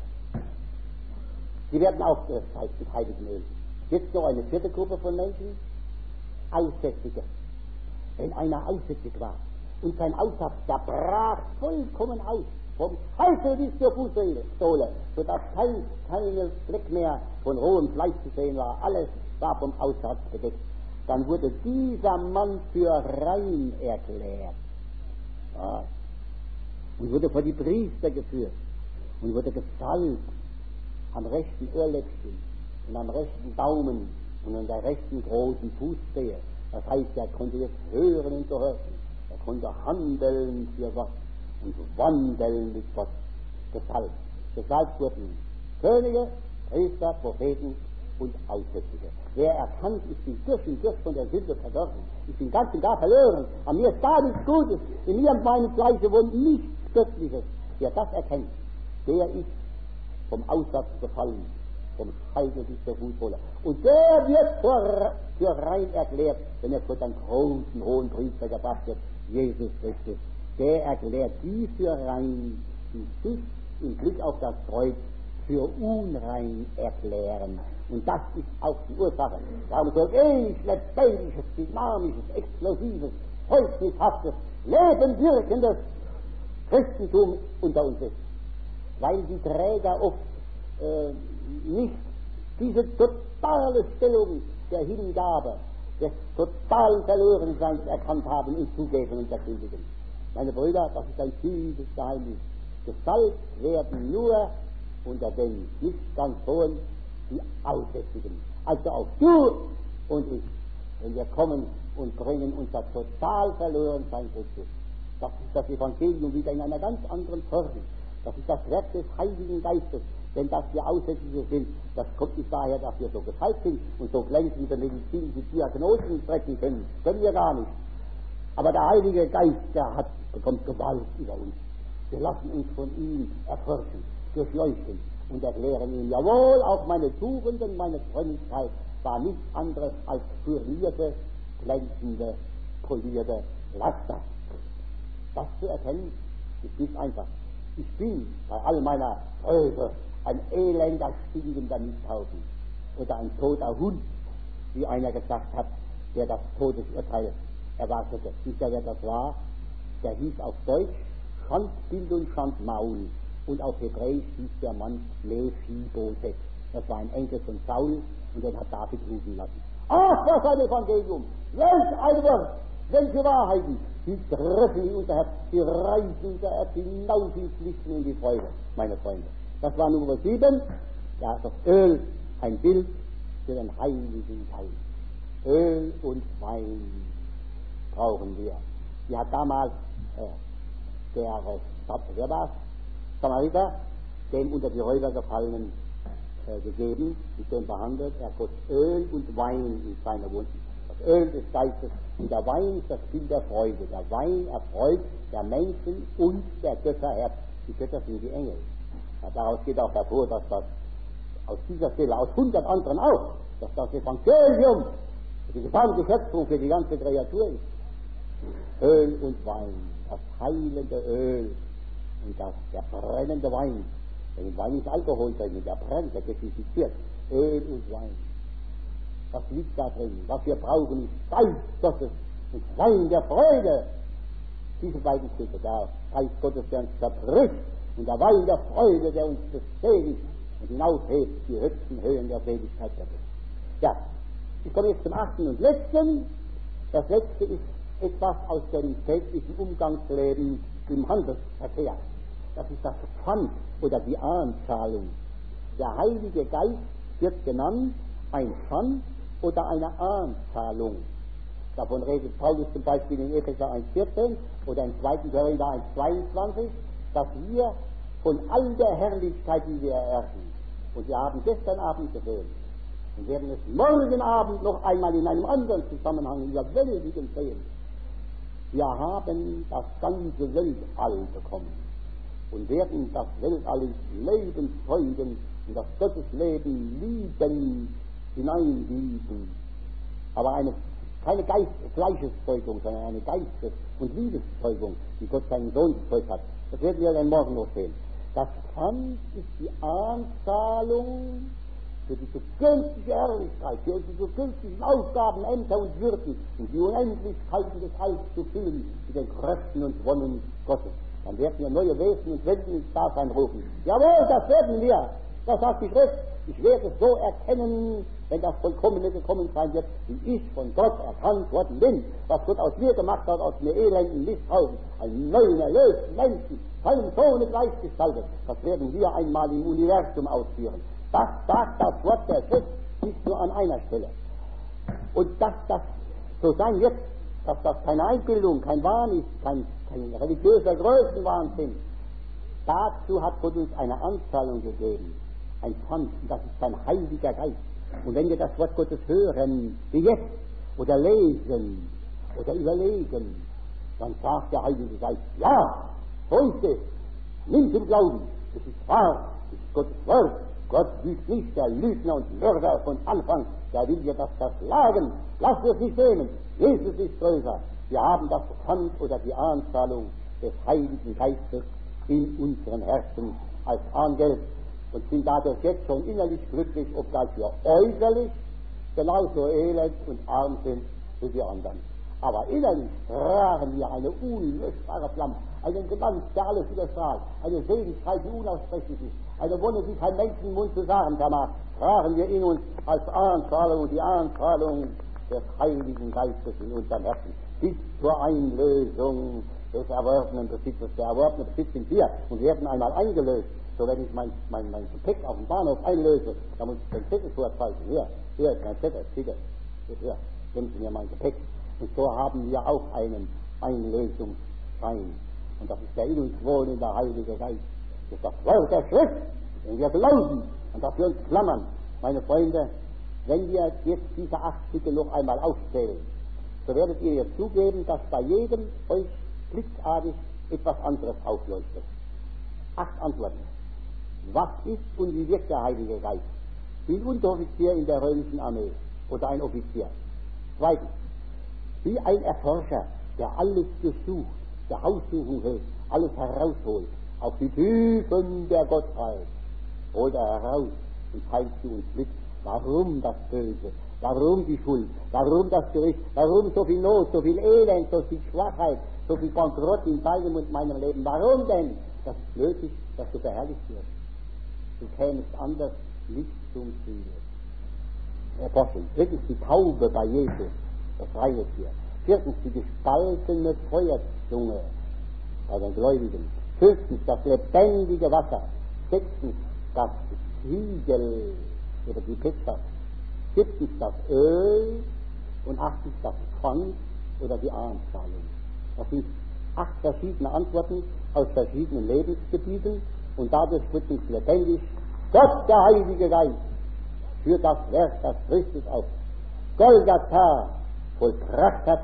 Die werden auch gezeigt mit heiligem Öl. Jetzt noch eine 4. Gruppe von Menschen, Aussätzige. Wenn einer aussätzig war und sein Aussatz, der brach vollkommen aus, vom Scheitel bis zur Fußsohle, sodass kein Fleck mehr von rohem Fleisch zu sehen war, alles war vom Aussatz bedeckt, dann wurde dieser Mann für rein erklärt. Ja. Und wurde vor die Priester geführt und wurde gesalbt am rechten Ohrläppchen und am rechten Daumen und an der rechten großen Fußzehe. Das heißt, er konnte jetzt hören und gehorchen. Er konnte handeln für Gott und wandeln mit Gott. Gesalbt wurden Könige, Priester, Propheten und Aussätzige. Wer erkannt, ich bin durch und durch von der Sünde verdorben, ich bin ganz und gar verloren, an mir ist gar nichts Gutes, in mir und meinem Fleische wohnt nichts Göttliches. Wer das erkennt, der ist vom Aussatz gefallen, vom Scheitel bis zur Fußsohle. Und der wird für rein erklärt, wenn er vor den großen, hohen Priester gebracht wird, Jesus Christus. Der erklärt die für rein, die sich im Blick auf das Kreuz für unrein erklären. Und das ist auch die Ursache, warum so ein lebendiges, dynamisches, explosives, zeugnisshaftes, lebenwirkendes Christentum unter uns ist. Weil die Träger oft nicht diese totale Stellung der Hingabe, des totalen Verlorenseins erkannt haben und zugeben und erkündigen. Meine Brüder, das ist ein tiefes Geheimnis. Gesalbt werden nur unter den nicht ganz hohen, die Aussätzigen. Also auch du und ich, wenn wir kommen und bringen unser total Verlorensein Christus. Das ist das Evangelium wieder in einer ganz anderen Form. Das ist das Werk des Heiligen Geistes. Denn dass wir Aussätzige sind, das kommt nicht daher, dass wir so gesalbt sind und so glänzende medizinische Diagnosen sprechen können. Können wir gar nicht. Aber der Heilige Geist, bekommt Gewalt über uns. Wir lassen uns von ihm erforschen, durchleuchten und erklären ihm, jawohl, auch meine Tugenden, meine Frömmigkeit war nichts anderes als furierte, glänzende, polierte Laster. Das zu erkennen, ist nicht einfach. Ich bin bei all meiner Freude ein elender, stinkender Misthaufen oder ein toter Hund, wie einer gesagt hat, der das Todesurteil erwartete. Wisst ihr, wer das war? Der hieß auf Deutsch Schandbild und Schandmaul und auf Hebräisch hieß der Mann Mephibosheth. Das war ein Enkel von Saul und den hat David rufen lassen. Ach, was ein Evangelium! Welch ein Wort! Welche Wahrheiten! Die treffen in unser Herz, die reißen unser Herz hinaus ins Licht und in die Freude, meine Freunde. Das war Nummer 7, ja, das Öl, ein Bild für den Heiligen Geist. Öl und Wein brauchen wir. Die hat damals wer war es? Samariter, dem unter die Räuber gefallenen gegeben, mit dem behandelt, er goss Öl und Wein in seine Wunden. Das Öl des Geistes und der Wein ist das Bild der Freude. Der Wein erfreut der Menschen und der Götter Herz. Die Götter sind die Engel. Ja, daraus geht auch hervor, dass das aus dieser Stelle, aus 100 anderen auch, dass das Evangelium, die gesamte Schöpfung für die ganze Kreatur ist. Öl und Wein, das heilende Öl und der brennende Wein. Denn Wein ist Alkohol drin, der brennt, der desinfiziert. Öl und Wein. Was liegt da drin? Was wir brauchen, ist Geist Gottes und Wein der Freude. Diese beiden Stücke, der Geist Gottes, der uns zerbricht, und der Wein der Freude, der uns beseligt und hinaufhebt die höchsten Höhen der Seligkeit Gottes. Ja, ich komme jetzt zum 8. und letzten. Das letzte ist etwas aus dem täglichen Umgangsleben im Handelsverkehr. Das ist das Pfand oder die Anzahlung. Der Heilige Geist wird genannt ein Pfand oder eine Anzahlung. Davon redet Paulus zum Beispiel in Epheser 1,14 oder in 2. Korinther 1,22, dass wir von all der Herrlichkeit, die wir ererben, und wir haben gestern Abend gesehen und werden es morgen Abend noch einmal in einem anderen Zusammenhang überwältigend sehen. Wir haben das ganze Weltall bekommen und werden das Weltall ins Leben zeugen und das Gottesleben lieben, hineingeben. Aber keine Fleischeszeugung, sondern eine Geistes- und Liebeszeugung, die Gott seinen Sohn gezeugt hat. Das werden wir dann morgen noch sehen. Das Pfand ist die Anzahlung für die zukünftige Herrlichkeit, für die zukünftigen Aufgaben, Ämter und Würden und die Unendlichkeiten des Alls zu füllen mit den Kräften und Wonnen Gottes. Dann werden wir neue Wesen und Welten ins Dasein rufen. Jawohl, das werden wir. Das sagt die Schrift. Ich werde es so erkennen, wenn das Vollkommene gekommen sein wird, wie ich von Gott erkannt worden bin. Was Gott aus mir gemacht hat, aus mir elenden Misthaufen, einen neuen, erlösten Menschen, seinem Sohne gleichgestaltet. Das werden wir einmal im Universum ausführen. Das sagt das Wort der Schrift nicht nur an einer Stelle. Und dass das so sein wird, dass das keine Einbildung, kein Wahn ist, kein religiöser Größenwahnsinn, dazu hat Gott uns eine Anzahlung gegeben. Ein Pfand, und das ist sein Heiliger Geist. Und wenn wir das Wort Gottes hören, wie jetzt, oder lesen, oder überlegen, dann sagt der Heilige Geist, ja, so ist es, nimm zum Glauben, es ist wahr, es ist Gottes Wort. Gott ist nicht der Lügner und Mörder von Anfang, der will dir das verklagen. Lass es nicht nehmen, Jesus ist größer. Wir haben das Pfand oder die Anzahlung des Heiligen Geistes in unseren Herzen als Angeld und sind dadurch jetzt schon innerlich glücklich, obgleich wir äußerlich genauso elend und arm sind wie die anderen. Aber innerlich tragen wir eine unlöschbare Flamme, einen Glanz, der alles überstrahlt, eine Seligkeit, die unaussprechlich ist, eine Wonne, die kein Menschenmund zu sagen vermag, tragen wir in uns als Anzahlung, die Anzahlung des Heiligen Geistes in unserem Herzen, bis zur Einlösung des erworbenen Besitzes. Der erworbene Besitz sind wir und werden einmal eingelöst. So, wenn ich mein Gepäck auf dem Bahnhof einlöse, dann muss ich den Zettel vorzeigen. Hier ist mein Zettel, bitte. Hier, nehmen Sie mir mein Gepäck. Und so haben wir auch einen Einlösungsschein. Und das ist der in uns wohnende Heilige Geist. Das ist das Wort der Schrift, wenn wir glauben und dass wir uns klammern. Meine Freunde, wenn wir jetzt diese 8 Stücke noch einmal aufzählen, so werdet ihr jetzt zugeben, dass bei jedem euch blitzartig etwas anderes aufleuchtet. 8 Antworten. Was ist und wie wirkt der Heilige Geist? Wie ein Unteroffizier in der römischen Armee oder ein Offizier. 2. Wie ein Erforscher, der alles durchsucht, der Haussuchung hält, alles herausholt, auch die Tiefen der Gottheit, holt er heraus und teilt zu uns mit. Warum das Böse? Warum die Schuld? Warum das Gericht? Warum so viel Not, so viel Elend, so viel Schwachheit, so viel Bankrott in deinem und meinem Leben? Warum denn? Das ist nötig, dass du verherrlicht wirst. Du kämest anders nicht zum Ziel. Erforschen. 3. die Taube bei Jesus, das reine Tier. 4. die gespaltene Feuerzunge bei den Gläubigen. 5. das lebendige Wasser. 6. das Siegel oder die Pizza. 7. das Öl und 8. das Pfand oder die Anzahlung. Das sind 8 verschiedene Antworten aus verschiedenen Lebensgebieten und dadurch wird uns lebendig Gott, der Heilige Geist, für das Werk, das Christus auf Golgatha vollbracht hat,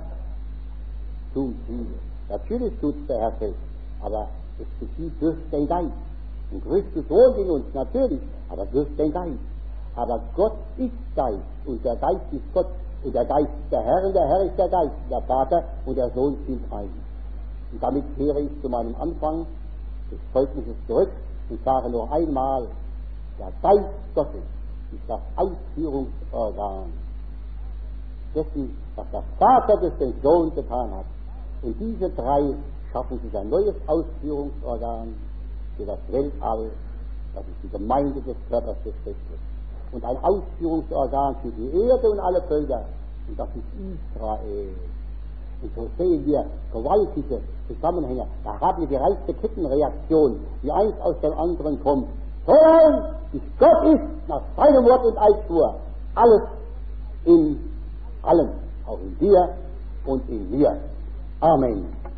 zum Ziel. Natürlich tut es der Herr selbst, aber es geschieht durch den Geist. Und Christus wohnt in uns, natürlich, aber durch den Geist. Aber Gott ist Geist und der Geist ist Gott und der Geist ist der Herr und der Herr ist der Geist, der Vater und der Sohn sind ein. Und damit kehre ich zu meinem Anfang des Zeugnisses zurück und sage noch einmal, der Geist Gottes ist das Ausführungsorgan dessen, was der Vater durch den Sohn getan hat. Und diese drei schaffen sich ein neues Ausführungsorgan für das Weltall, das ist die Gemeinde des Körpers des Christus. Und ein Ausführungsorgan für die Erde und alle Völker, und das ist Israel. Und so sehen wir gewaltige Zusammenhänge. Da haben wir die reichste Kettenreaktion, die eins aus dem anderen kommt. So wie Gott ist, nach seinem Wort und Eidschwur, alles in allem, auch in dir und in mir. Amen.